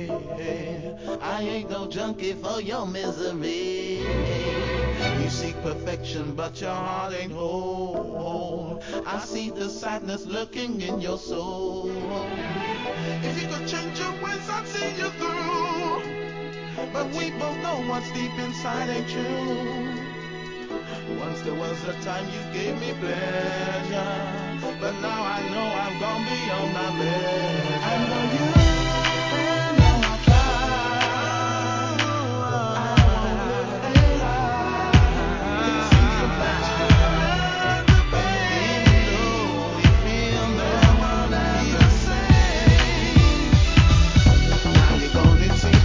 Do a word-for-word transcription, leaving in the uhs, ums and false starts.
I ain't no junkie for your misery. You seek perfection, but your heart ain't whole. I see the sadness lurking in your soul. If you could change your ways, I'd see you through. But we both know what's deep inside ain't true. Once there was a time you gave me pleasure, but now I know I've gone beyond my measure. I know you